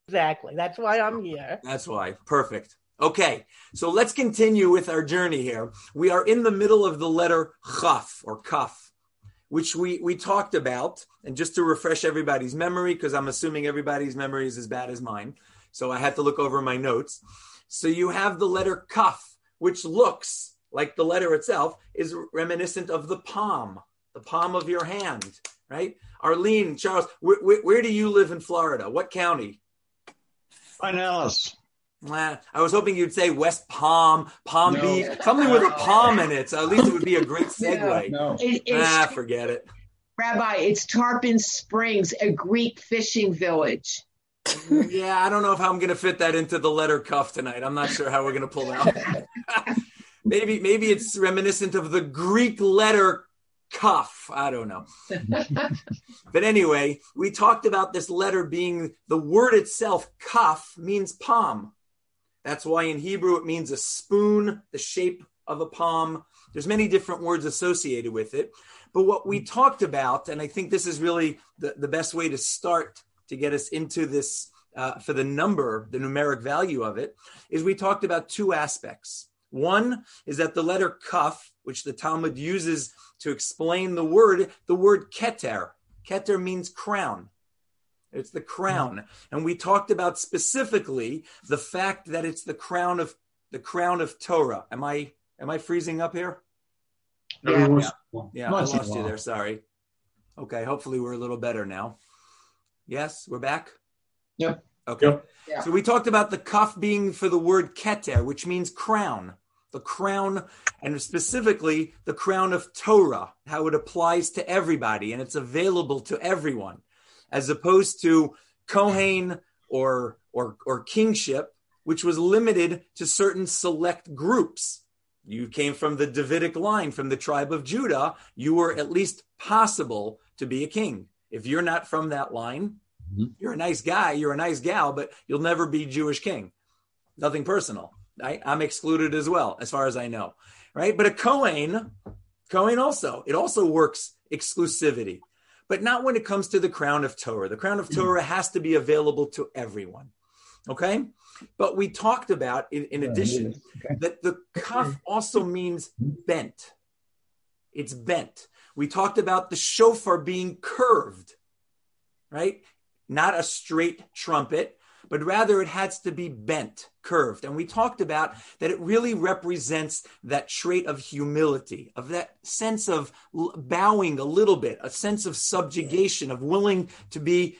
Exactly. That's why I'm here. That's why. Perfect. Okay, so let's continue with our journey here. We are in the middle of the letter Chaf or Kaf, which we talked about. And just to refresh everybody's memory, because I'm assuming everybody's memory is as bad as mine, so I had to look over my notes. So you have the letter Kaf, which looks like the letter itself is reminiscent of the palm of your hand, right? Arlene, Charles, where do you live in Florida? What county? Pinellas. I was hoping you'd say West Palm, Palm Beach, something with a palm in it. So at least it would be a great segue. No. Forget it. Rabbi, it's Tarpon Springs, a Greek fishing village. Yeah, I don't know how I'm going to fit that into the letter Kaf tonight. I'm not sure how we're going to pull that out. maybe it's reminiscent of the Greek letter Kaf. I don't know. But anyway, we talked about this letter being, the word itself, Kaf, means palm. That's why in Hebrew it means a spoon, the shape of a palm. There's many different words associated with it. But what we talked about, and I think this is really the best way to start to get us into this for the numeric value of it, is we talked about two aspects. One is that the letter Kaf, which the Talmud uses to explain the word keter. Keter means crown. It's the crown. And we talked about specifically the fact that it's the crown of Torah. Am I freezing up here? Yeah, I lost you there. Sorry. Okay, hopefully we're a little better now. Yes, we're back? Yep. Okay. Yep. Yeah. So we talked about the kaf being for the word keter, which means crown. The crown, and specifically the crown of Torah, how it applies to everybody and it's available to everyone, as opposed to Kohen or kingship, which was limited to certain select groups. You came from the Davidic line, from the tribe of Judah, you were at least possible to be a king. If you're not from that line, you're a nice guy, you're a nice gal, but you'll never be Jewish king. Nothing personal. Right? I'm excluded as well, as far as I know. Right? But a Kohen also, it also works exclusivity, but not when it comes to the crown of Torah. The crown of Torah has to be available to everyone. Okay? But we talked about, in addition, that the kaf also means bent. It's bent. We talked about the shofar being curved, right? Not a straight trumpet, but rather it has to be bent, curved. And we talked about that it really represents that trait of humility, of that sense of bowing a little bit, a sense of subjugation, of willing to be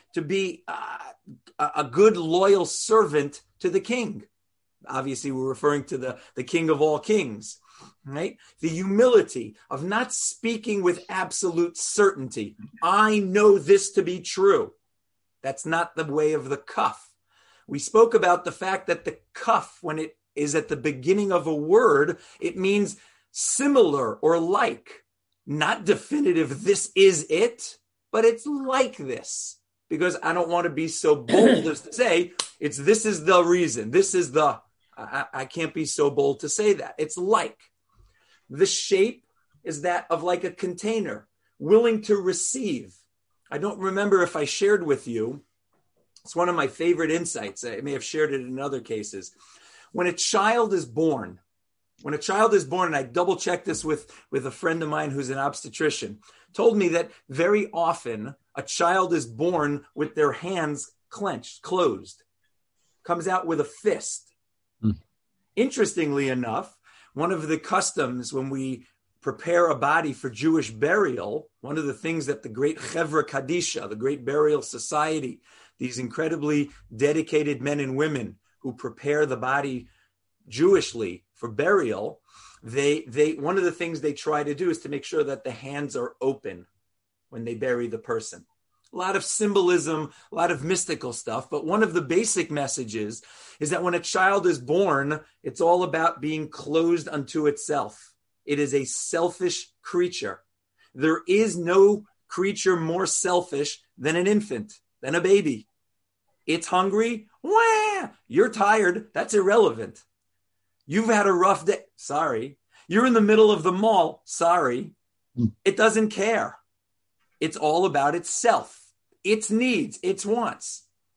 a good, loyal servant to the king. Obviously, we're referring to the king of all kings, right? The humility of not speaking with absolute certainty. I know this to be true. That's not the way of the kaf. We spoke about the fact that the kaf, when it is at the beginning of a word, it means similar or like, not definitive, this is it, but it's like this. Because I don't want to be so bold as to say, this is the reason, I can't be so bold to say that. It's like. The shape is that of like a container, willing to receive. I don't remember if I shared with you, it's one of my favorite insights. I may have shared it in other cases. When a child is born, and I double checked this with a friend of mine who's an obstetrician, told me that very often a child is born with their hands clenched, closed, comes out with a fist. Interestingly enough, one of the customs when we prepare a body for Jewish burial, one of the things that the great Chevra Kadisha, the great burial society, these incredibly dedicated men and women who prepare the body Jewishly for burial, they one of the things they try to do is to make sure that the hands are open when they bury the person. A lot of symbolism, a lot of mystical stuff, but one of the basic messages is that when a child is born, it's all about being closed unto itself. It is a selfish creature. There is no creature more selfish than an infant, than a baby. It's hungry. Wah! You're tired. That's irrelevant. You've had a rough day. Sorry. You're in the middle of the mall. Sorry. It doesn't care. It's all about itself, its needs, its wants.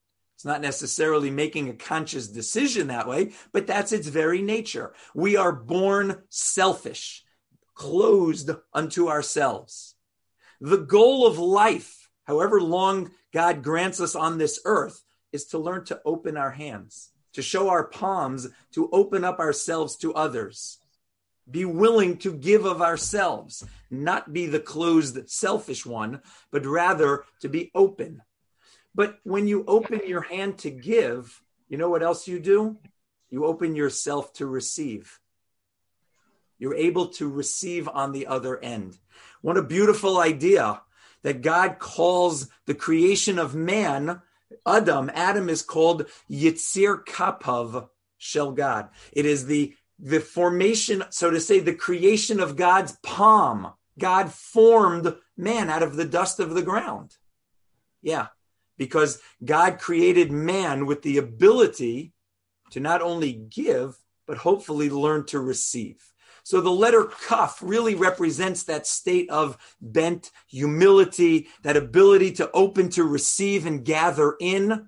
It's not necessarily making a conscious decision that way, but that's its very nature. We are born selfish, closed unto ourselves. The goal of life, however long God grants us on this earth, is to learn to open our hands, to show our palms, to open up ourselves to others. Be willing to give of ourselves, not be the closed, selfish one, but rather to be open. But when you open your hand to give, you know what else you do? You open yourself to receive. You're able to receive on the other end. What a beautiful idea that God calls the creation of man, Adam. Adam is called Yitzir Kapav Shel God. It is the formation, so to say, the creation of God's palm. God formed man out of the dust of the ground. Yeah, because God created man with the ability to not only give, but hopefully learn to receive. So the letter Kaf really represents that state of bent humility, that ability to open to receive and gather in.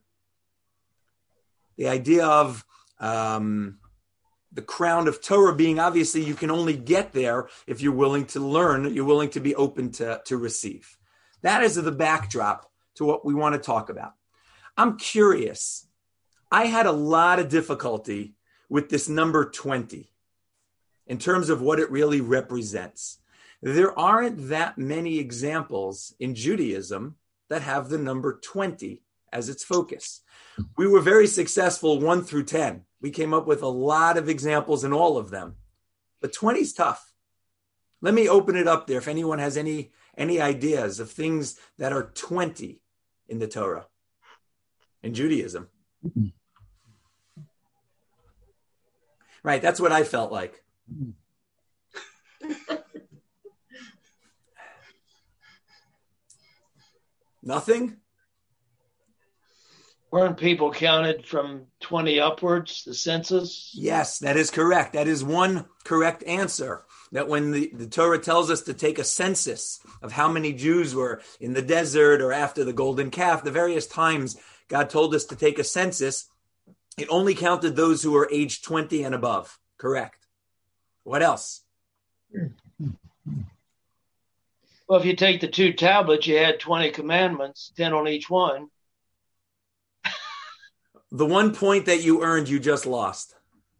The idea of the crown of Torah being, obviously, you can only get there if you're willing to learn, you're willing to be open to receive. That is the backdrop to what we want to talk about. I'm curious. I had a lot of difficulty with this number 20 in terms of what it really represents. There aren't that many examples in Judaism that have the number 20 as its focus. We were very successful 1 through 10. We came up with a lot of examples in all of them. But 20 is tough. Let me open it up there if anyone has any ideas of things that are 20 in the Torah, in Judaism. Right, that's what I felt like. Nothing? Weren't people counted from 20 upwards, the census? Yes, that is correct. That is one correct answer. That when the Torah tells us to take a census of how many Jews were in the desert or after the golden calf, the various times God told us to take a census, it only counted those who were age 20 and above. Correct. What else? Well, if you take the 2 tablets, you had 20 commandments, 10 on each one. The 1 point that you earned, you just lost.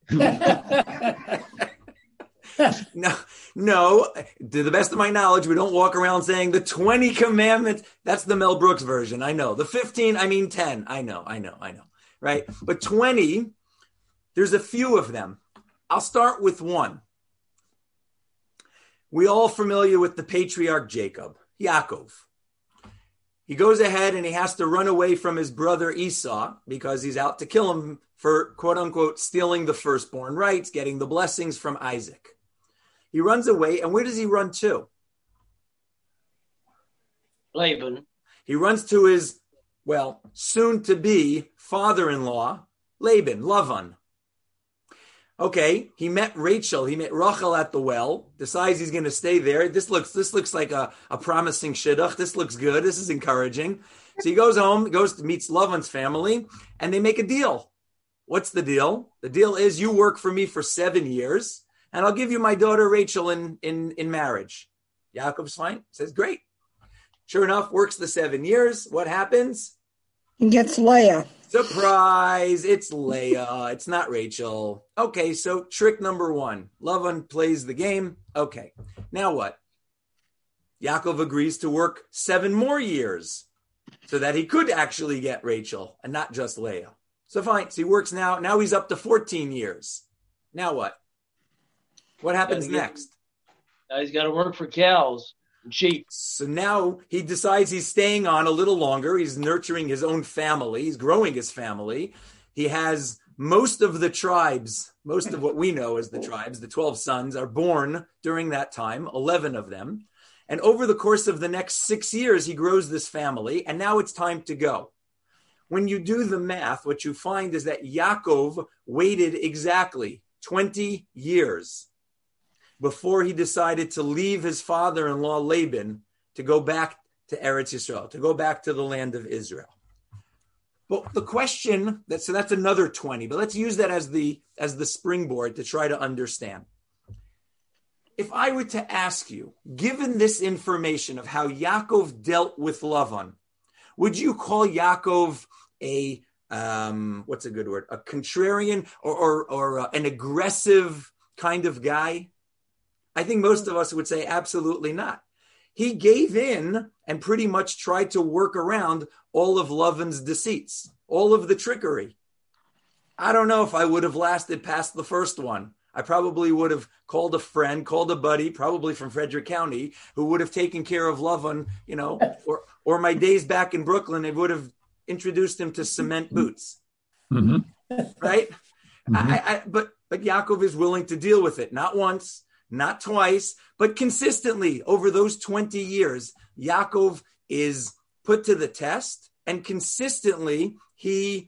No, to the best of my knowledge, we don't walk around saying the 20 commandments. That's the Mel Brooks version. I know. The 15, I mean 10. I know. Right? But 20, there's a few of them. I'll start with one. We all familiar with the patriarch Jacob, Yaakov. He goes ahead and he has to run away from his brother Esau because he's out to kill him for, quote unquote, stealing the firstborn rights, getting the blessings from Isaac. He runs away, and where does he run to? Laban. He runs to his, soon-to-be father-in-law, Laban. Okay, he met Rachel. He met Rachel at the well, decides he's going to stay there. This looks like a promising shidduch. This looks good. This is encouraging. So he goes home, meets Lavan's family, and they make a deal. What's the deal? The deal is you work for me for 7 years, and I'll give you my daughter Rachel in marriage. Yaakov's fine. Says, great. Sure enough, works the 7 years. What happens? He gets Leah. Surprise, it's Leah. It's not Rachel. Okay, so trick number 1. Lavan plays the game. Okay, now what? Yaakov agrees to work 7 more years so that he could actually get Rachel and not just Leah. So fine, so he works now. Now he's up to 14 years. Now what? What happens next? Now he's got to work for cows and sheep. So now he decides he's staying on a little longer. He's nurturing his own family. He's growing his family. He has most of the tribes, most of what we know as the tribes, the 12 sons, are born during that time, 11 of them. And over the course of the next 6 years, he grows this family. And now it's time to go. When you do the math, what you find is that Yaakov waited exactly 20 years before he decided to leave his father-in-law Laban to go back to Eretz Yisrael, to go back to the land of Israel. But the question so that's another 20, but let's use that as the springboard to try to understand. If I were to ask you, given this information of how Yaakov dealt with Lavan, would you call Yaakov a what's a good word? A contrarian or an aggressive kind of guy? I think most of us would say absolutely not. He gave in and pretty much tried to work around all of Lavan's deceits, all of the trickery. I don't know if I would have lasted past the first one. I probably would have called a friend, called a buddy, probably from Frederick County, who would have taken care of Lavan, or my days back in Brooklyn, it would have introduced him to cement boots. Mm-hmm. Right? Mm-hmm. But Yaakov is willing to deal with it. Not once, not twice, but consistently over those 20 years, Yaakov is put to the test, and consistently he,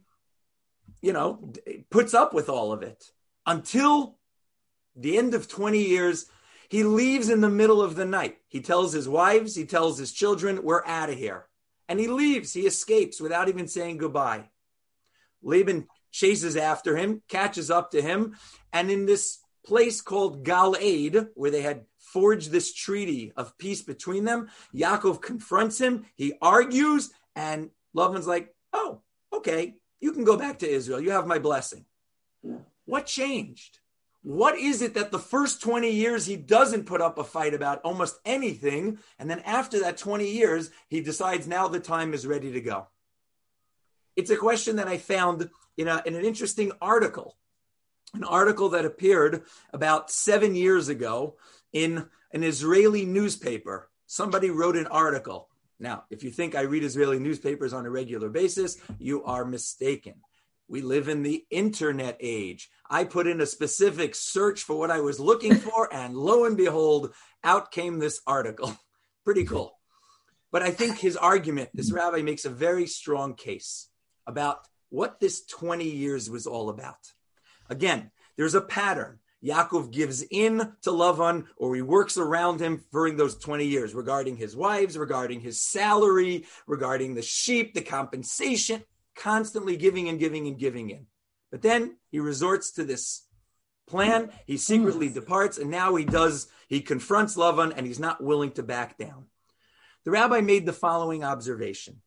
puts up with all of it until the end of 20 years. He leaves in the middle of the night. He tells his wives, he tells his children, we're out of here. And he leaves, he escapes without even saying goodbye. Laban chases after him, catches up to him, and in this place called Gal-Aid, where they had forged this treaty of peace between them, Yaakov confronts him, he argues, and Laban's like, oh, okay, you can go back to Israel. You have my blessing. What changed? What is it that the first 20 years he doesn't put up a fight about almost anything, and then after that 20 years, he decides now the time is ready to go? It's a question that I found in an interesting article, an article that appeared about 7 years ago in an Israeli newspaper. Somebody wrote an article. Now, if you think I read Israeli newspapers on a regular basis, you are mistaken. We live in the internet age. I put in a specific search for what I was looking for, and lo and behold, out came this article. Pretty cool. But I think his argument, this rabbi makes a very strong case about what this 20 years was all about. Again, there's a pattern. Yaakov gives in to Lavan, or he works around him during those 20 years regarding his wives, regarding his salary, regarding the sheep, the compensation, constantly giving and giving and giving in. But then he resorts to this plan. He secretly departs, and now he confronts Lavan, and he's not willing to back down. The rabbi made the following observation.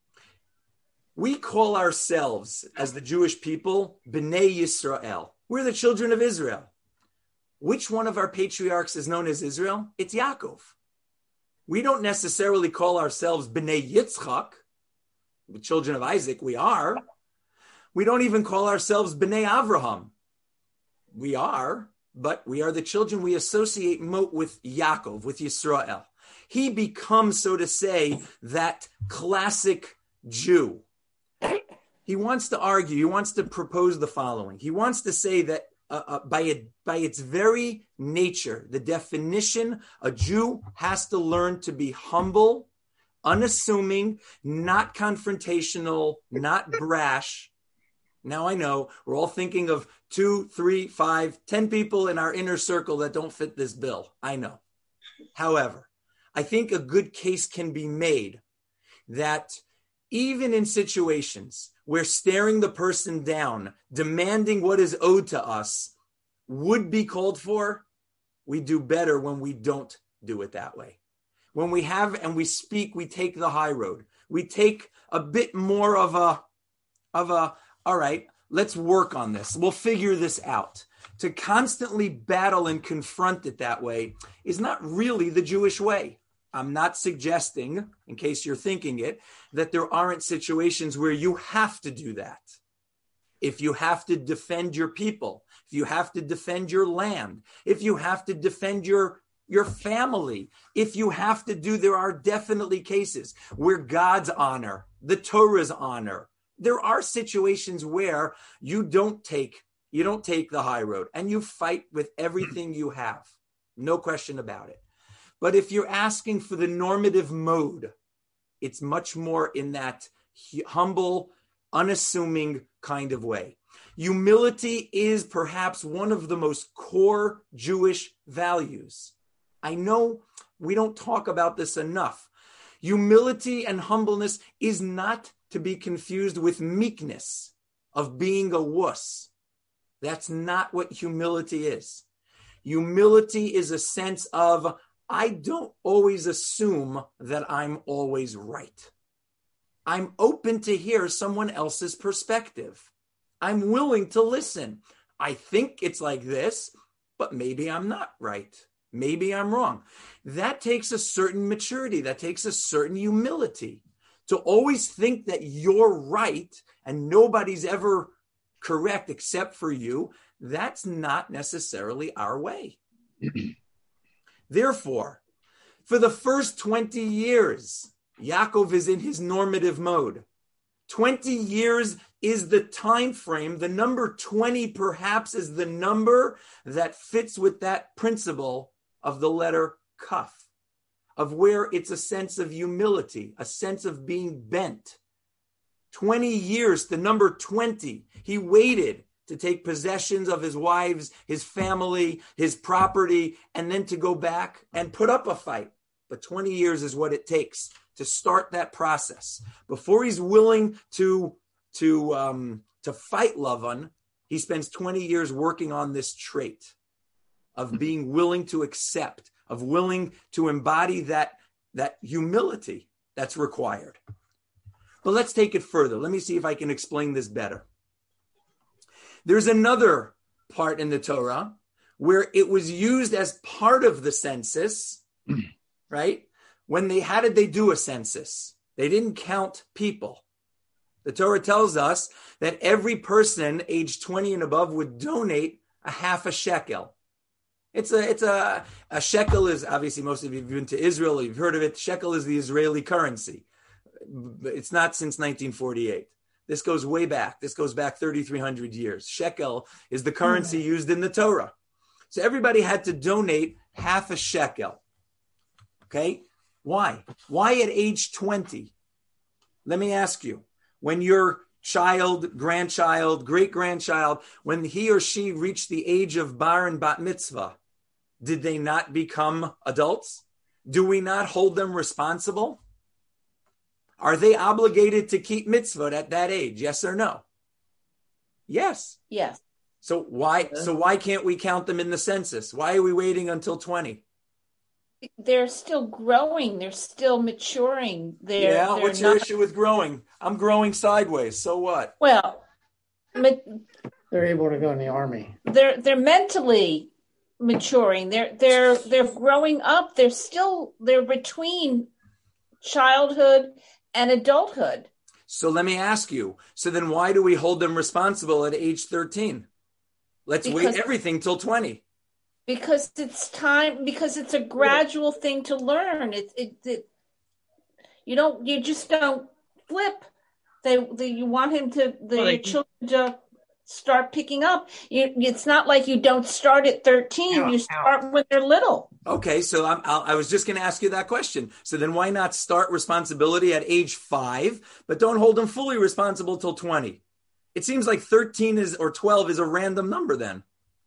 We call ourselves, as the Jewish people, B'nai Yisrael. We're the children of Israel. Which one of our patriarchs is known as Israel? It's Yaakov. We don't necessarily call ourselves B'nai Yitzchak. The children of Isaac, we are. We don't even call ourselves B'nai Avraham. We are, but we are the children we associate with Yaakov, with Yisrael. He becomes, so to say, that classic Jew. He wants to argue, he wants to propose the following. He wants to say that by its very nature, the definition, a Jew has to learn to be humble, unassuming, not confrontational, not brash. Now I know we're all thinking of 2, 3, 5, 10 people in our inner circle that don't fit this bill. I know. However, I think a good case can be made that even in situations where staring the person down, demanding what is owed to us would be called for, we do better when we don't do it that way. When we have and we speak, we take the high road. We take a bit more of a, all right, let's work on this. We'll figure this out. To constantly battle and confront it that way is not really the Jewish way. I'm not suggesting, in case you're thinking it, that there aren't situations where you have to do that. If you have to defend your people, if you have to defend your land, if you have to defend your family, if you have to there are definitely cases where God's honor, the Torah's honor, there are situations where you don't take the high road and you fight with everything you have. No question about it. But if you're asking for the normative mode, it's much more in that humble, unassuming kind of way. Humility is perhaps one of the most core Jewish values. I know we don't talk about this enough. Humility and humbleness is not to be confused with meekness, of being a wuss. That's not what humility is. Humility is a sense of, I don't always assume that I'm always right. I'm open to hear someone else's perspective. I'm willing to listen. I think it's like this, but maybe I'm not right. Maybe I'm wrong. That takes a certain maturity. That takes a certain humility. To always think that you're right and nobody's ever correct except for you, that's not necessarily our way. Therefore, for the first 20 years, Yaakov is in his normative mode. 20 years is the time frame. The number 20 perhaps is the number that fits with that principle of the letter Kaf, of where it's a sense of humility, a sense of being bent. 20 years, the number 20, he waited to take possessions of his wives, his family, his property, and then to go back and put up a fight. But 20 years is what it takes to start that process. Before he's willing to fight Lavan, he spends 20 years working on this trait of being willing to accept, of willing to embody that humility that's required. But let's take it further. Let me see if I can explain this better. There's another part in the Torah where it was used as part of the census, right? How did they do a census? They didn't count people. The Torah tells us that every person aged 20 and above would donate a half a shekel. It's a shekel is, obviously most of you have been to Israel, you've heard of it. Shekel is the Israeli currency. It's not since 1948. This goes way back. This goes back 3,300 years. Shekel is the currency used in the Torah. So everybody had to donate half a shekel. Okay? Why? Why at age 20? Let me ask you. When your child, grandchild, great-grandchild, when he or she reached the age of bar and bat mitzvah, did they not become adults? Do we not hold them responsible? Are they obligated to keep mitzvot at that age? Yes or no? Yes. Yes. So why can't we count them in the census? Why are we waiting until 20? They're still growing. They're still maturing. What's your issue with growing? I'm growing sideways. So what? Well, they're able to go in the army. They're mentally maturing. They're growing up. They're between childhood and adulthood. So let me ask you. So then why do we hold them responsible at age 13? Wait everything till 20. Because it's time. Because it's a gradual thing to learn. You just don't flip. You want him your children to start picking up. It's not like you don't start at 13. You start when they're little. Okay, so I was just going to ask you that question. So then why not start responsibility at age 5, but don't hold them fully responsible till 20? It seems like 13 or 12 is a random number then.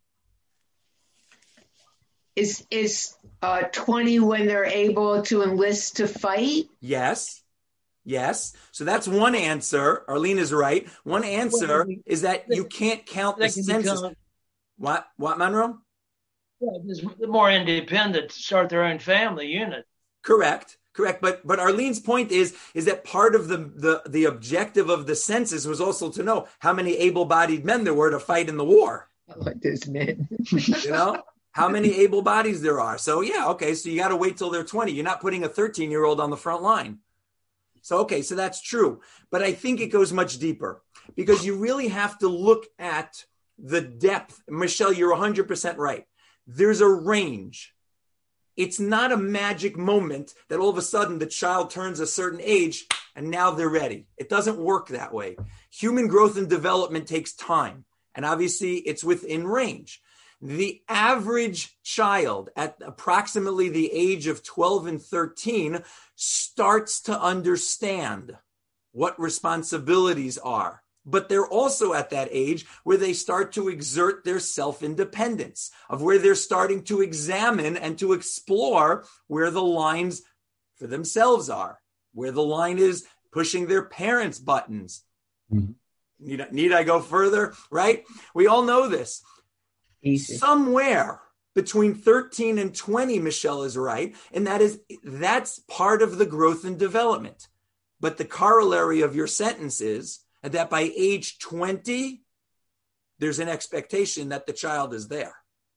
Is 20 when they're able to enlist to fight? Yes. So that's one answer. Arlene is right. One answer is that you can't count the census. What, Monroe? They're more independent to start their own family unit. Correct. But Arlene's point is that part of the objective of the census was also to know how many able-bodied men there were to fight in the war. Like this men. How many able bodies there are. So so you got to wait till they're 20. You're not putting a 13-year-old on the front line. So that's true. But I think it goes much deeper because you really have to look at the depth. Michelle, you're 100% right. There's a range. It's not a magic moment that all of a sudden the child turns a certain age and now they're ready. It doesn't work that way. Human growth and development takes time. And obviously it's within range. The average child at approximately the age of 12 and 13 starts to understand what responsibilities are. But they're also at that age where they start to exert their self-independence, of where they're starting to examine and to explore where the lines for themselves are, where the line is pushing their parents' buttons. Need I go further? Right? We all know this. Easy. Somewhere between 13 and 20, Michelle is right. And that's part of the growth and development. But the corollary of your sentence is that by age 20, there's an expectation that the child is there.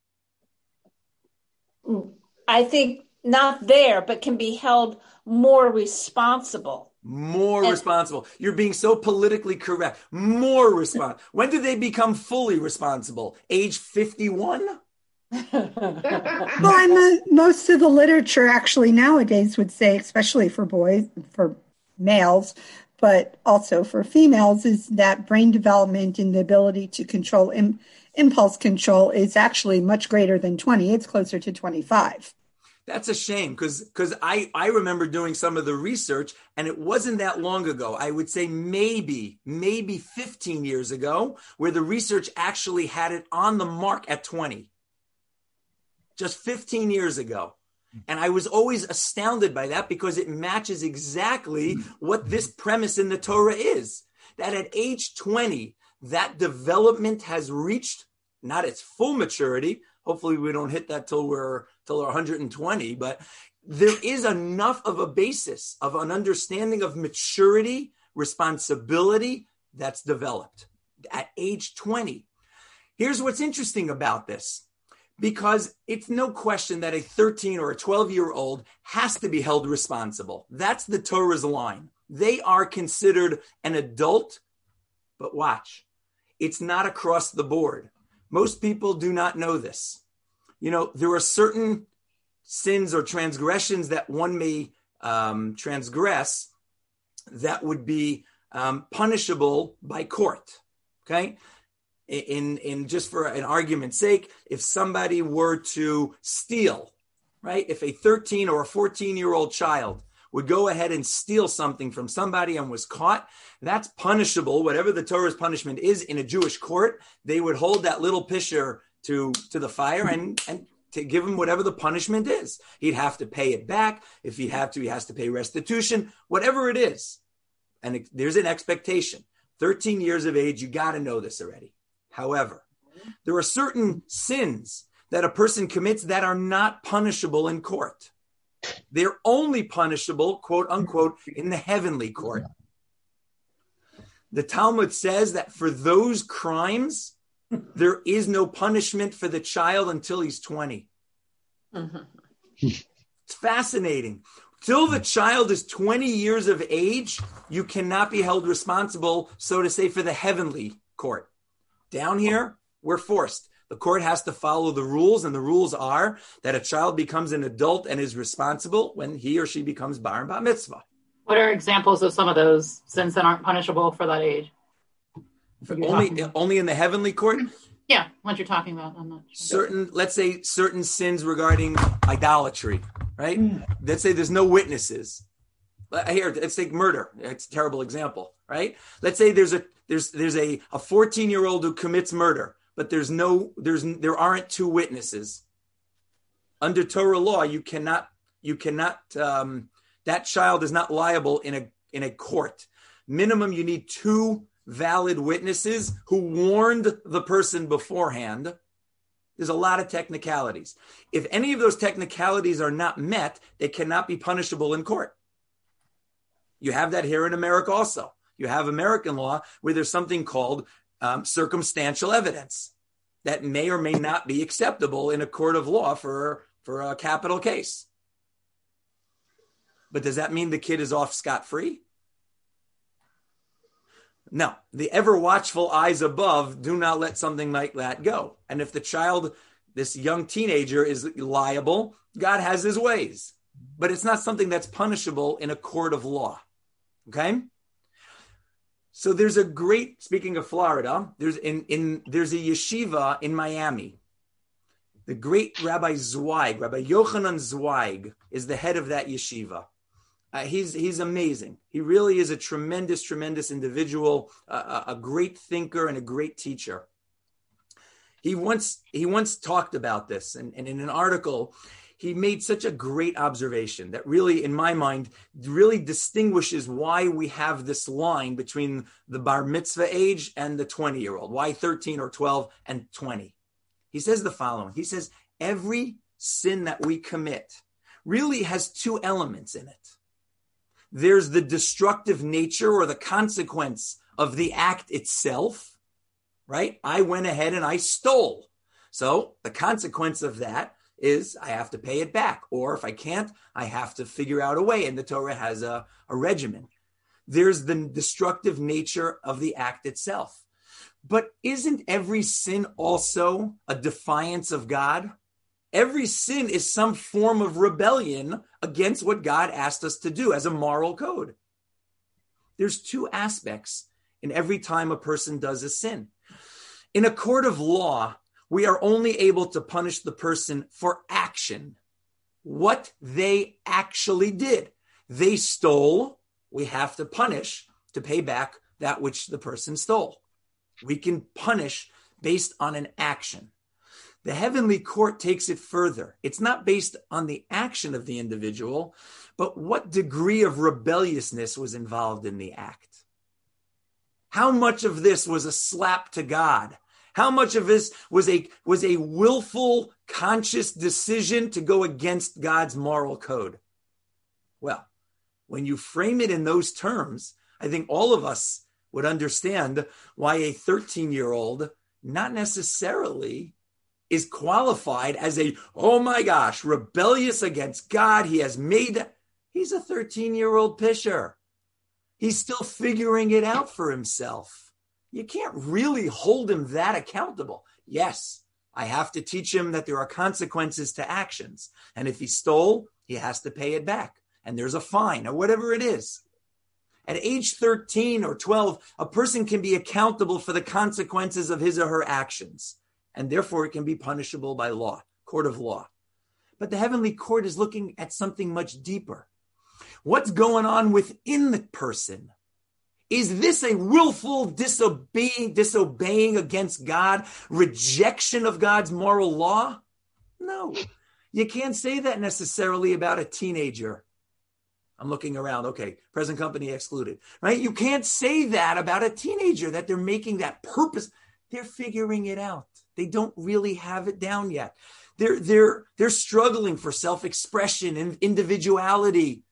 I think not there, but can be held more responsible. Responsible. You're being so politically correct. More responsible. When do they become fully responsible? Age 51? Well, and most of the literature actually nowadays would say, especially for boys, for males, but also for females, is that brain development and the ability to control impulse control is actually much greater than 20. It's closer to 25. That's a shame because I remember doing some of the research, and it wasn't that long ago. I would say maybe 15 years ago, where the research actually had it on the mark at 20. Just 15 years ago. And I was always astounded by that because it matches exactly what this premise in the Torah is. That at age 20, that development has reached not its full maturity. Hopefully we don't hit that till we're 120, but there is enough of a basis of an understanding of maturity, responsibility that's developed at age 20. Here's what's interesting about this. Because it's no question that a 13 or a 12-year-old has to be held responsible. That's the Torah's line. They are considered an adult, but watch, it's not across the board. Most people do not know this. There are certain sins or transgressions that one may transgress that would be punishable by court, okay? In just for an argument's sake, if somebody were to steal, right? If a 13 or a 14-year-old child would go ahead and steal something from somebody and was caught, that's punishable. Whatever the Torah's punishment is in a Jewish court, they would hold that little pisher to the fire and to give him whatever the punishment is. He'd have to pay it back. If he has to pay restitution, whatever it is. And there's an expectation. 13 years of age, you got to know this already. However, there are certain sins that a person commits that are not punishable in court. They're only punishable, quote unquote, in the heavenly court. The Talmud says that for those crimes, there is no punishment for the child until he's 20. It's fascinating. Till the child is 20 years of age, you cannot be held responsible, so to say, for the heavenly court. Down here, we're forced. The court has to follow the rules, and the rules are that a child becomes an adult and is responsible when he or she becomes bar and bat mitzvah. What are examples of some of those sins that aren't punishable for that age? Only in the heavenly court? Yeah, what you're talking about. I'm not sure. Let's say certain sins regarding idolatry, right? Let's say there's no witnesses. Here, let's take murder. It's a terrible example, right? Let's say there's a 14-year-old who commits murder, but there aren't two witnesses. Under Torah law, you cannot that child is not liable in a court. Minimum, you need two valid witnesses who warned the person beforehand. There's a lot of technicalities. If any of those technicalities are not met, they cannot be punishable in court. You have that here in America also. You have American law where there's something called circumstantial evidence that may or may not be acceptable in a court of law for a capital case. But does that mean the kid is off scot-free? No. The ever watchful eyes above do not let something like that go. And if the child, this young teenager, is liable, God has his ways. But it's not something that's punishable in a court of law. Okay? So there's a great, speaking of Florida, there's a yeshiva in Miami. The great Rabbi Zweig, Rabbi Yochanan Zweig, is the head of that yeshiva. He's amazing. He really is a tremendous, tremendous individual, a great thinker and a great teacher. He once talked about this, and in an article, he made such a great observation that really, in my mind, really distinguishes why we have this line between the bar mitzvah age and the 20-year-old. Why 13 or 12 and 20? He says the following. He says, every sin that we commit really has two elements in it. There's the destructive nature or the consequence of the act itself, right? I went ahead and I stole. So the consequence of that is I have to pay it back. Or if I can't, I have to figure out a way. And the Torah has a regimen. There's the destructive nature of the act itself. But isn't every sin also a defiance of God? Every sin is some form of rebellion against what God asked us to do as a moral code. There's two aspects in every time a person does a sin. In a court of law, we are only able to punish the person for action, what they actually did. They stole, we have to punish to pay back that which the person stole. We can punish based on an action. The heavenly court takes it further. It's not based on the action of the individual, but what degree of rebelliousness was involved in the act. How much of this was a slap to God? How much of this was a willful, conscious decision to go against God's moral code? Well, when you frame it in those terms, I think all of us would understand why a 13-year-old not necessarily is qualified as oh my gosh, rebellious against God. He's a 13-year-old pisher. He's still figuring it out for himself. You can't really hold him that accountable. Yes, I have to teach him that there are consequences to actions. And if he stole, he has to pay it back. And there's a fine or whatever it is. At age 13 or 12, a person can be accountable for the consequences of his or her actions. And therefore it can be punishable by law, court of law. But the heavenly court is looking at something much deeper. What's going on within the person? Is this a willful disobeying against God, rejection of God's moral law? No, you can't say that necessarily about a teenager. I'm looking around. Okay, present company excluded, right? You can't say that about a teenager, that they're making that purpose. They're figuring it out. They don't really have it down yet. They're struggling for self-expression and individuality.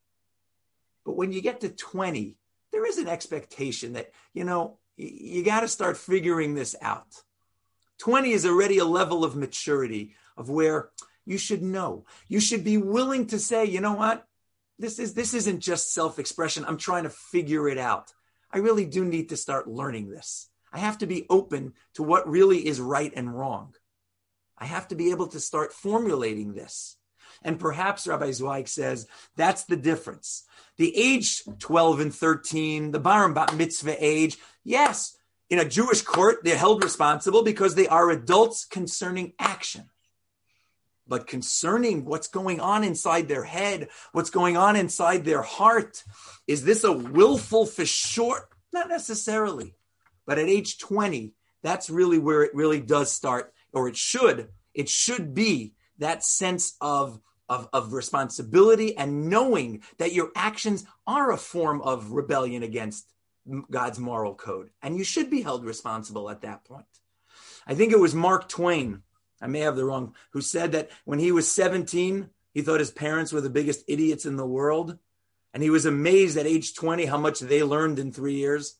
But when you get to 20, there is an expectation that, you got to start figuring this out. 20 is already a level of maturity of where you should know. You should be willing to say, you know what? This isn't just self-expression. I'm trying to figure it out. I really do need to start learning this. I have to be open to what really is right and wrong. I have to be able to start formulating this. And perhaps Rabbi Zweig says that's the difference. The age 12 and 13, the bar and bat mitzvah age, yes, in a Jewish court, they're held responsible because they are adults concerning action. But concerning what's going on inside their head, what's going on inside their heart, is this a willful for sure? Not necessarily. But at age 20, that's really where it really does start, or it should be that sense of responsibility and knowing that your actions are a form of rebellion against God's moral code. And you should be held responsible at that point. I think it was Mark Twain, I may have the wrong, who said that when he was 17, he thought his parents were the biggest idiots in the world. And he was amazed at age 20 how much they learned in 3 years.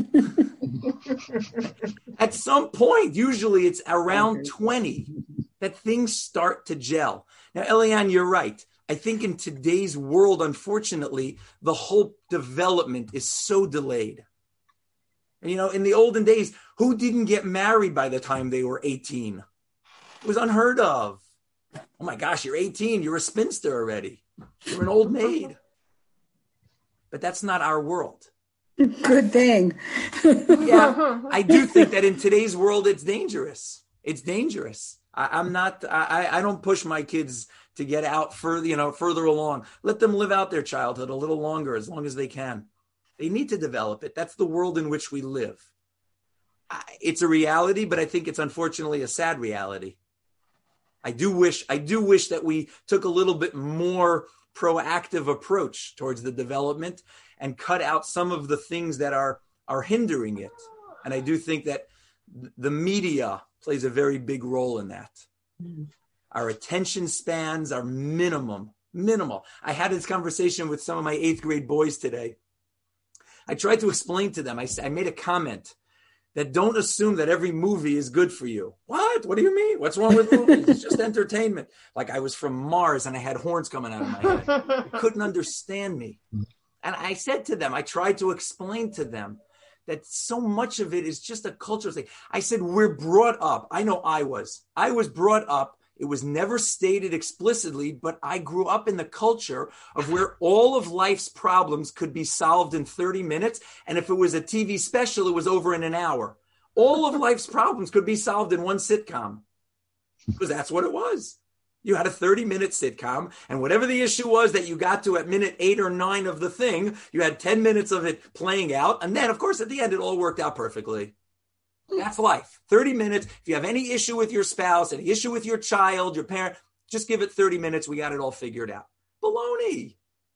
At some point, usually it's around 20, that things start to gel. Now, Elian, you're right. I think in today's world, unfortunately, the whole development is so delayed. And, in the olden days, who didn't get married by the time they were 18? It was unheard of. Oh my gosh, you're 18. You're a spinster already. You're an old maid. But that's not our world. Good thing. Yeah, I do think that in today's world, it's dangerous. It's dangerous. I don't push my kids to get out further along. Let them live out their childhood a little longer, as long as they can. They need to develop it. That's the world in which we live. It's a reality, but I think it's unfortunately a sad reality. I do wish that we took a little bit more proactive approach towards the development and cut out some of the things that are hindering it. And I do think that the media plays a very big role in that. Our attention spans are minimal. I had this conversation with some of my 8th grade boys today. I tried to explain to them, I made a comment that don't assume that every movie is good for you. What? What do you mean? What's wrong with movies? It's just entertainment. Like I was from Mars and I had horns coming out of my head. They couldn't understand me. And I said to them, I tried to explain to them that so much of it is just a cultural thing. I said, we're brought up. I know I was brought up. It was never stated explicitly, but I grew up in the culture of where all of life's problems could be solved in 30 minutes. And if it was a TV special, it was over in an hour. All of life's problems could be solved in one sitcom because that's what it was. You had a 30-minute sitcom, and whatever the issue was that you got to at minute 8 or 9 of the thing, you had 10 minutes of it playing out. And then, of course, at the end, it all worked out perfectly. That's life. 30 minutes. If you have any issue with your spouse, any issue with your child, your parent, just give it 30 minutes. We got it all figured out. Baloney.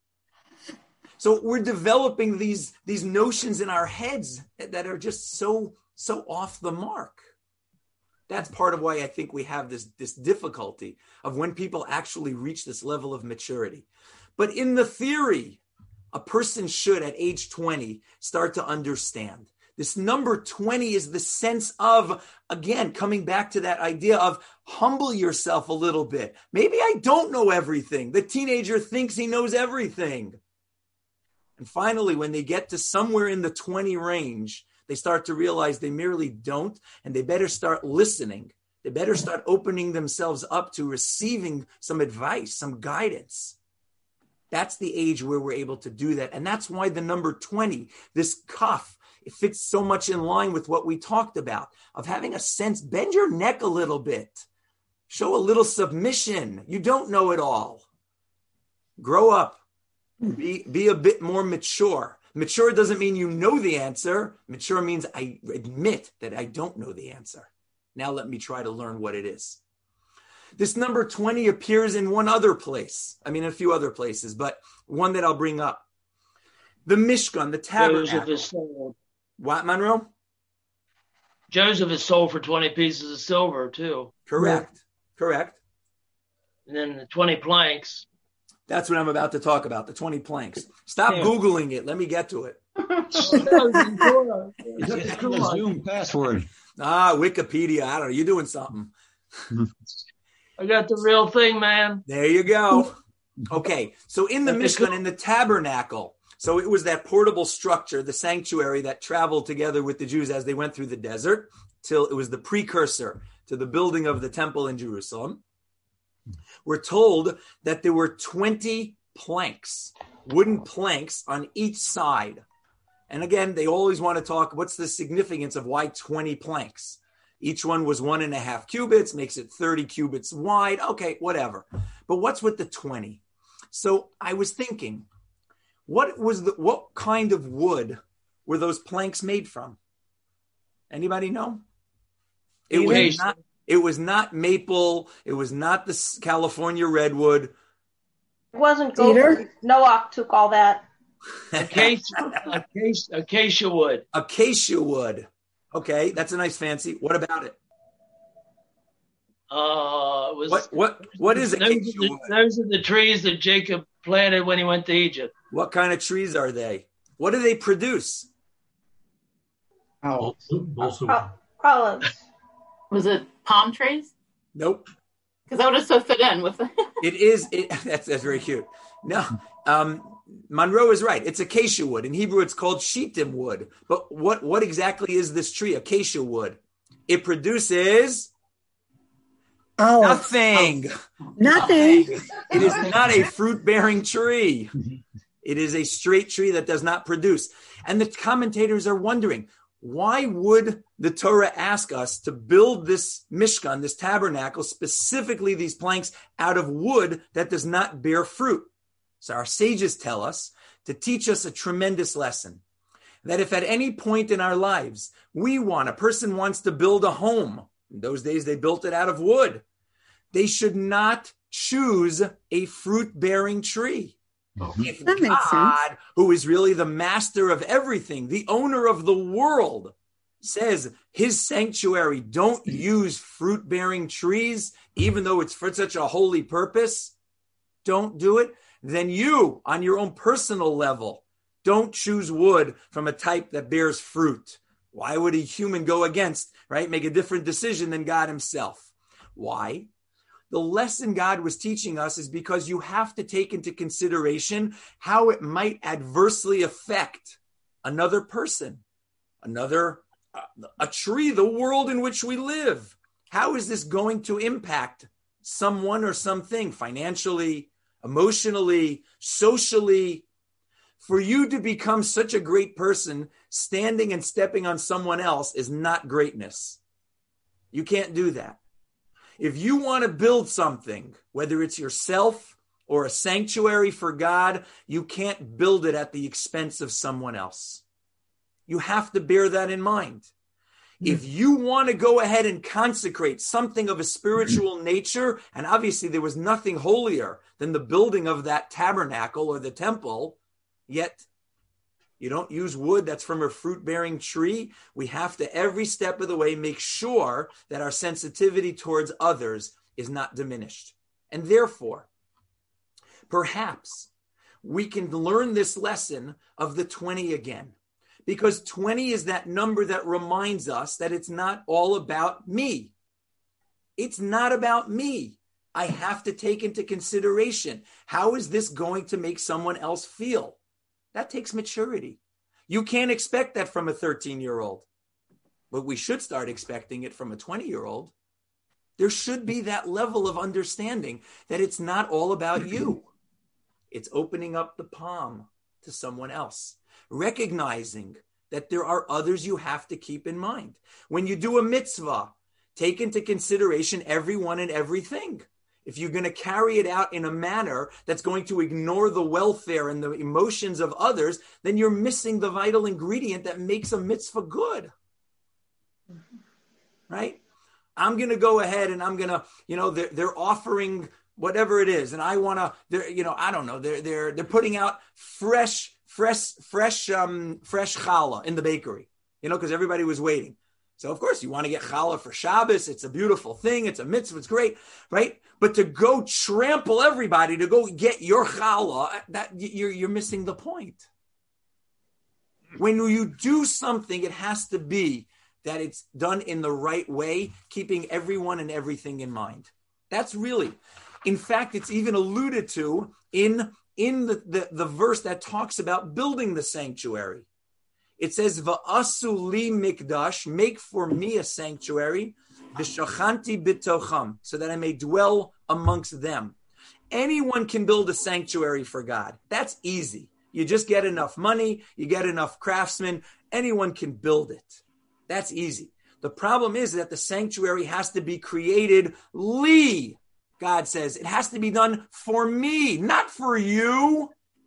So we're developing these notions in our heads that are just so off the mark. That's part of why I think we have this difficulty of when people actually reach this level of maturity. But in the theory, a person should at age 20 start to understand. This number 20 is the sense of, again, coming back to that idea of humble yourself a little bit. Maybe I don't know everything. The teenager thinks he knows everything. And finally, when they get to somewhere in the 20 range, they start to realize they merely don't, and they better start listening. They better start opening themselves up to receiving some advice, some guidance. That's the age where we're able to do that. And that's why the number 20, this cuff, it fits so much in line with what we talked about, of having a sense, bend your neck a little bit, show a little submission. You don't know it all. Grow up, be a bit more mature. Mature doesn't mean you know the answer. Mature means I admit that I don't know the answer. Now let me try to learn what it is. This number 20 appears in one other place. I mean, a few other places, but one that I'll bring up. The Mishkan, the tabernacle. What, Monroe? Joseph is sold for 20 pieces of silver, too. Correct. And then the 20 planks. That's what I'm about to talk about, the 20 planks. Stop Googling it. Let me get to it. Zoom password. Wikipedia. I don't know. You're doing something. I got the real thing, man. There you go. Okay. So in the Mishkan, in the tabernacle, so it was that portable structure, the sanctuary that traveled together with the Jews as they went through the desert till it was the precursor to the building of the temple in Jerusalem. We're told that there were 20 planks, wooden planks on each side. And again, they always want to talk, what's the significance of why 20 planks? Each one was 1.5 cubits, makes it 30 cubits wide. Okay, whatever. But what's with the 20? So I was thinking, what kind of wood were those planks made from? Anybody know? It was not maple. It was not the California redwood. It wasn't gold. Noah took all that. Acacia wood. Acacia wood. Okay, that's a nice fancy. What about it? What is acacia wood? Those are the trees that Jacob planted when he went to Egypt. What kind of trees are they? What do they produce? Olives. Was it palm trees? Nope. Because that would have so fit in with That's very cute. No, Monroe is right. It's acacia wood. In Hebrew, it's called shittim wood. But what exactly is this tree, acacia wood? It produces nothing. Nothing. It is not a fruit-bearing tree. It is a straight tree that does not produce. And the commentators are wondering, why would the Torah ask us to build this Mishkan, this tabernacle, specifically these planks, out of wood that does not bear fruit? So our sages tell us to teach us a tremendous lesson, that if at any point in our lives a person wants to build a home, in those days they built it out of wood, they should not choose a fruit-bearing tree. If that makes God, sense. who is really the master of everything, the owner of the world, says his sanctuary, don't use fruit-bearing trees, even though it's for such a holy purpose, don't do it, then you, on your own personal level, don't choose wood from a type that bears fruit. Why would a human go against, right? Make a different decision than God himself. Why? The lesson God was teaching us is because you have to take into consideration how it might adversely affect another person, a tree, the world in which we live. How is this going to impact someone or something financially, emotionally, socially? For you to become such a great person, standing and stepping on someone else is not greatness. You can't do that. If you want to build something, whether it's yourself or a sanctuary for God, you can't build it at the expense of someone else. You have to bear that in mind. If you want to go ahead and consecrate something of a spiritual nature, and obviously there was nothing holier than the building of that tabernacle or the temple, yet you don't use wood that's from a fruit-bearing tree, we have to every step of the way make sure that our sensitivity towards others is not diminished. And therefore, perhaps we can learn this lesson of the 20 again. Because 20 is that number that reminds us that it's not all about me. It's not about me. I have to take into consideration, how is this going to make someone else feel? That takes maturity. You can't expect that from a 13-year-old, but we should start expecting it from a 20-year-old. There should be that level of understanding that it's not all about you. It's opening up the palm to someone else, recognizing that there are others you have to keep in mind. When you do a mitzvah, take into consideration everyone and everything. If you're going to carry it out in a manner that's going to ignore the welfare and the emotions of others, then you're missing the vital ingredient that makes a mitzvah good. Right? I'm going to go ahead and I'm going to, they're offering whatever it is. And I want to, I don't know, they're putting out fresh challah in the bakery, because everybody was waiting. So, of course, you want to get challah for Shabbos. It's a beautiful thing. It's a mitzvah. It's great, right? But to go trample everybody, to go get your challah, that you're missing the point. When you do something, it has to be that it's done in the right way, keeping everyone and everything in mind. That's really, in fact, it's even alluded to in the verse that talks about building the sanctuary. It says, "Va'asu li mikdash," make for me a sanctuary, v'shachanti bitocham, so that I may dwell amongst them. Anyone can build a sanctuary for God. That's easy. You just get enough money, you get enough craftsmen, anyone can build it. That's easy. The problem is that the sanctuary has to be created li. God says it has to be done for me, not for you.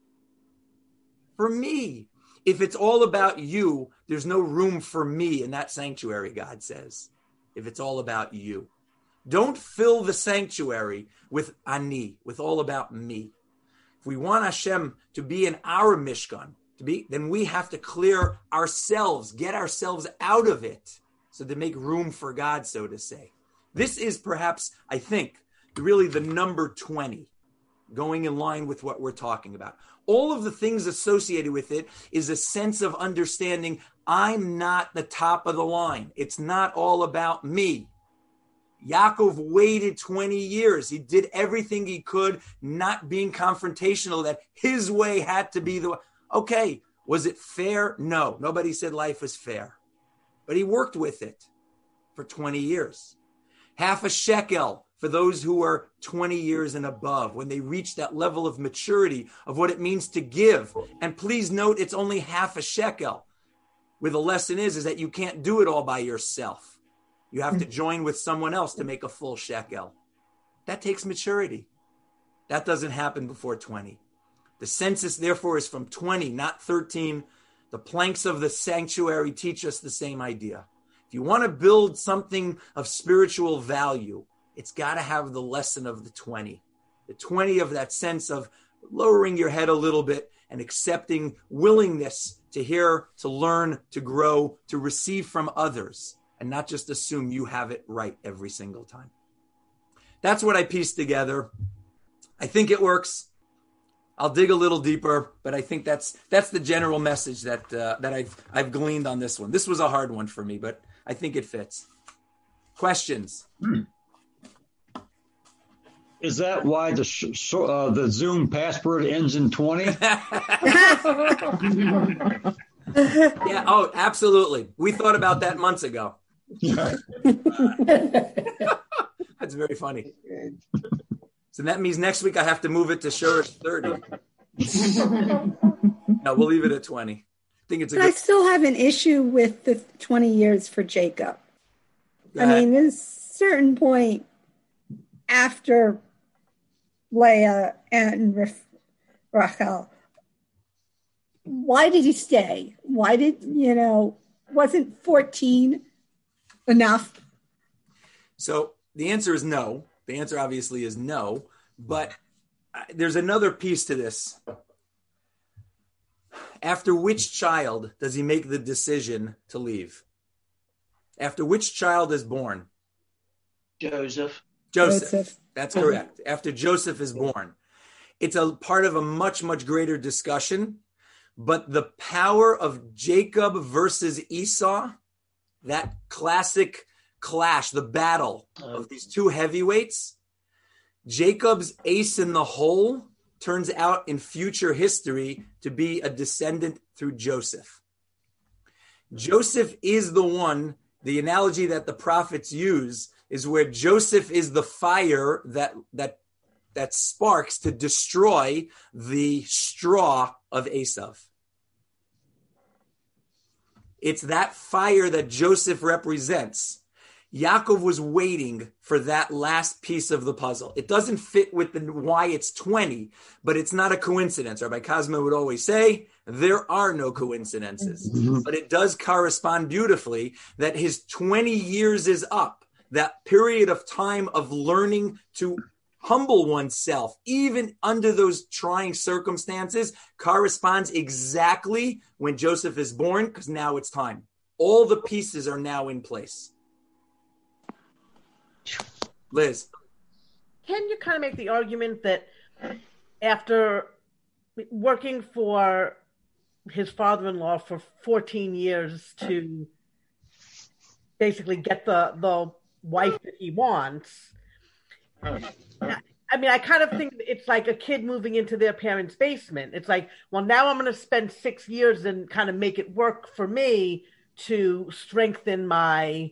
For me. If it's all about you, there's no room for me in that sanctuary, God says. If it's all about you. Don't fill the sanctuary with ani, with all about me. If we want Hashem to be in our Mishkan, then we have to clear ourselves, get ourselves out of it, so to make room for God, so to say. This is perhaps, I think, really the number 20, going in line with what we're talking about. All of the things associated with it is a sense of understanding I'm not the top of the line. It's not all about me. Yaakov waited 20 years. He did everything he could, not being confrontational, that his way had to be the way. Okay, was it fair? No, nobody said life was fair. But he worked with it for 20 years. Half a shekel for those who are 20 years and above, when they reach that level of maturity of what it means to give. And please note, it's only half a shekel. Where the lesson is that you can't do it all by yourself. You have to join with someone else to make a full shekel. That takes maturity. That doesn't happen before 20. The census, therefore, is from 20, not 13. The planks of the sanctuary teach us the same idea. If you want to build something of spiritual value, it's got to have the lesson of the 20 of that sense of lowering your head a little bit and accepting willingness to hear, to learn, to grow, to receive from others, and not just assume you have it right every single time. That's what I pieced together. I think it works. I'll dig a little deeper, but I think that's the general message that I've gleaned on this one. This was a hard one for me, but I think it fits. Questions? Is that why the Zoom password ends in 20? Yeah. Oh, absolutely. We thought about that months ago. That's very funny. So that means next week I have to move it to Shurish 30. No, we'll leave it at 20. I think it's I still have an issue with the 20 years for Jacob. I mean, there's a certain point after Leah and Rachel, why did he stay? Why did, wasn't 14 enough? So the answer is no. The answer obviously is no, but there's another piece to this. After which child does he make the decision to leave? After which child is born? Joseph. That's correct. After Joseph is born. It's a part of a much, much greater discussion, but the power of Jacob versus Esau, that classic clash, the battle of these two heavyweights, Jacob's ace in the hole turns out in future history to be a descendant through Joseph. Joseph is the one, the analogy that the prophets use is where Joseph is the fire that sparks to destroy the straw of Esau. It's that fire that Joseph represents. Yaakov was waiting for that last piece of the puzzle. It doesn't fit with why it's 20, but it's not a coincidence. Rabbi Kazma would always say, there are no coincidences. Mm-hmm. But it does correspond beautifully that his 20 years is up. That period of time of learning to humble oneself, even under those trying circumstances, corresponds exactly when Joseph is born, because now it's time. All the pieces are now in place. Liz. Can you kind of make the argument that after working for his father-in-law for 14 years to basically get the wife that he wants, I mean, I kind of think it's like a kid moving into their parents' basement. It's like, well, now I'm going to spend 6 years and kind of make it work for me to strengthen my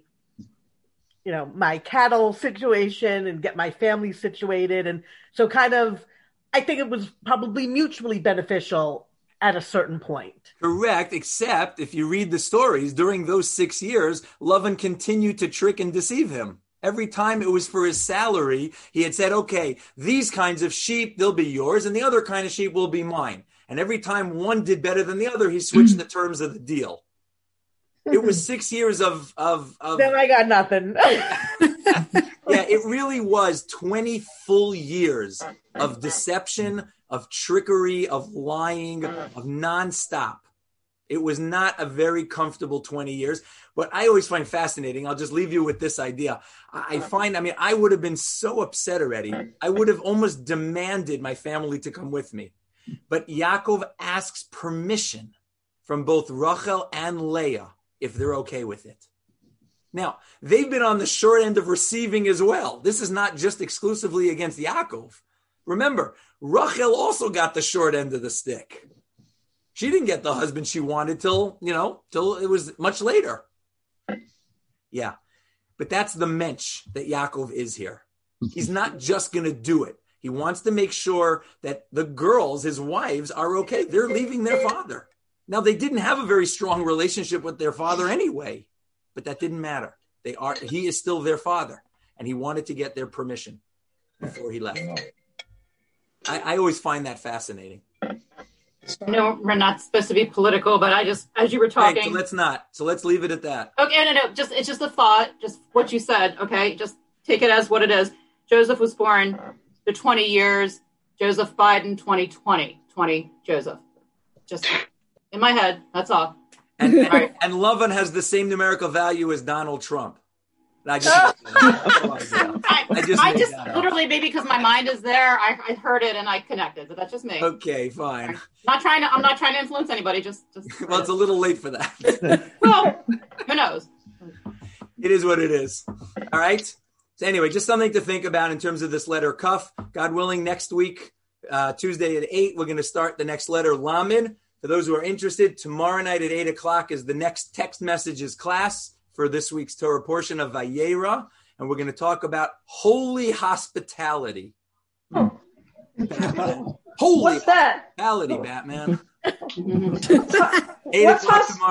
my cattle situation and get my family situated. And so kind of, I think it was probably mutually beneficial at a certain point. Correct, except if you read the stories, during those 6 years, Lavan continued to trick and deceive him. Every time it was for his salary, he had said, okay, these kinds of sheep, they'll be yours, and the other kind of sheep will be mine. And every time one did better than the other, he switched the terms of the deal. It was 6 years of Then I got nothing. Yeah, it really was 20 full years of deception, of trickery, of lying, of nonstop. It was not a very comfortable 20 years. But I always find fascinating, I'll just leave you with this idea. I would have been so upset already. I would have almost demanded my family to come with me. But Yaakov asks permission from both Rachel and Leah if they're okay with it. Now, they've been on the short end of receiving as well. This is not just exclusively against Yaakov. Remember, Rachel also got the short end of the stick. She didn't get the husband she wanted till it was much later. Yeah, but that's the mensch that Yaakov is here. He's not just going to do it. He wants to make sure that the girls, his wives, are okay. They're leaving their father. Now, they didn't have a very strong relationship with their father anyway, but that didn't matter. He is still their father, and he wanted to get their permission before he left. I always find that fascinating. No, we're not supposed to be political, but I just, as you were talking. Right, so let's not. So let's leave it at that. Okay, no. It's just a thought, just what you said. Okay, just take it as what it is. Joseph was born to 20 years. Joseph Biden, 2020. 20 Joseph. Just in my head. That's all. And Lovin has the same numerical value as Donald Trump. I just literally, maybe because my mind is there, I heard it and I connected, but that's just me. Okay, fine. I'm not trying to influence anybody. Just well, it's a little late for that. Well, who knows? It is what it is. All right. So anyway, just something to think about in terms of this letter Kaf. God willing, next week, Tuesday at 8, we're going to start the next letter Lamed. For those who are interested, tomorrow night at 8 o'clock is the next text messages class for this week's Torah portion of Vayera. And we're going to talk about holy hospitality. Oh. Holy What's that? hospitality, Batman. 8 What's o'clock tomorrow.